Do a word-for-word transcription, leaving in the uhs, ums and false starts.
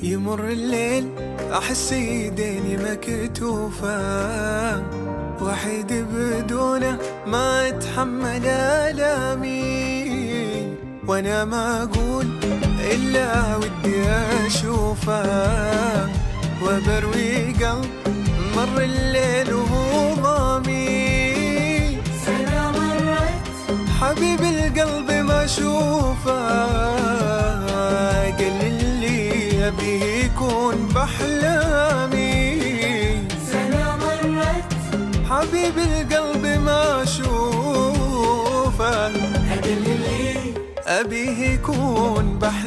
يمر الليل أحس يديني مكتوفة، وحيد بدونه ما أتحمل آلامي، وأنا ما أقول إلا ودي أشوفه، وبروي قلب مر الليل وهو ضامي. سنة مرت حبيب القلب ما أشوفه، قال اللي أبيه يكون بأحلامي. سنة مرت حبيب القلب ما أشوفه، قال اللي أبيه يكون بأحلامي.